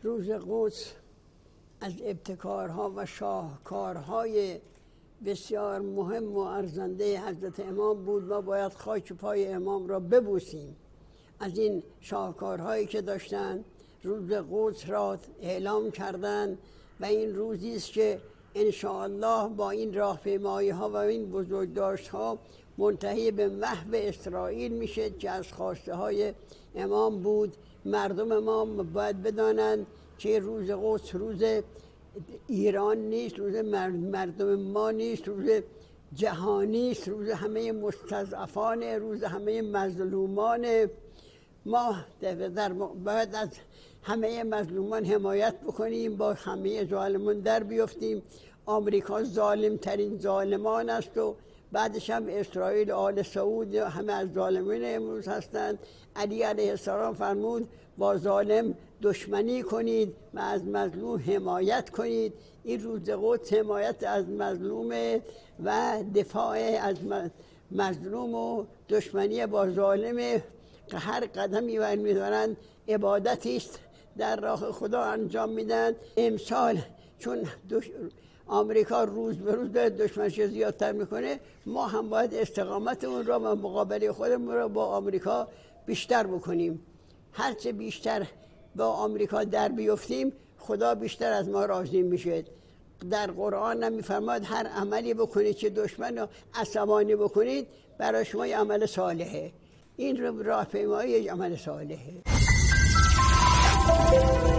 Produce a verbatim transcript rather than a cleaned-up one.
روز قدس از ابتکارها و شاهکارهای بسیار مهم و ارزنده حضرت امام بود. ما باید خاک پای امام را ببوسیم از این شاهکارهایی که داشتن. روز قدس را اعلام کردند و این روزی است که انشاءالله با این راهپیمایی ها و این بزرگداشت ها منتهی به محو اسرائیل میشه که از خواسته های امام بود. مردم ما باید بدانند که روز قدس روز ایران نیست، روز مردم ما نیست، روز جهانی است، روز همه مستضعفان، روز همه مظلومان. ما در باید از همه مظلومان حمایت بکنیم، با همه ظالمان در بیفتیم. آمریکا ظالم ترین ظالمان است و بعدش هم اسرائیل، آل سعود همه از ظالمین امروز هستند. علی علیه السلام فرمود با ظالم دشمنی کنید و از مظلوم حمایت کنید. این روز قدس حمایت از مظلوم و دفاع از مظلوم و دشمنی با ظالم. هر قدمی بر می‌دارند عبادتی است، در راه خدا انجام میدن. امسال چون دش... آمریکا روز به روز دشمنش زیادتر میکنه، ما هم باید استقامت اون را و مقابله خودمون را با آمریکا بیشتر بکنیم. هرچه بیشتر با آمریکا در بیفتیم خدا بیشتر از ما راضی میشه. در قرآن هم میفرماد هر عملی بکنید که دشمن رو عصبانی بکنید برای شما یه عمل صالحه. این راهپیمایی عمل صالحه.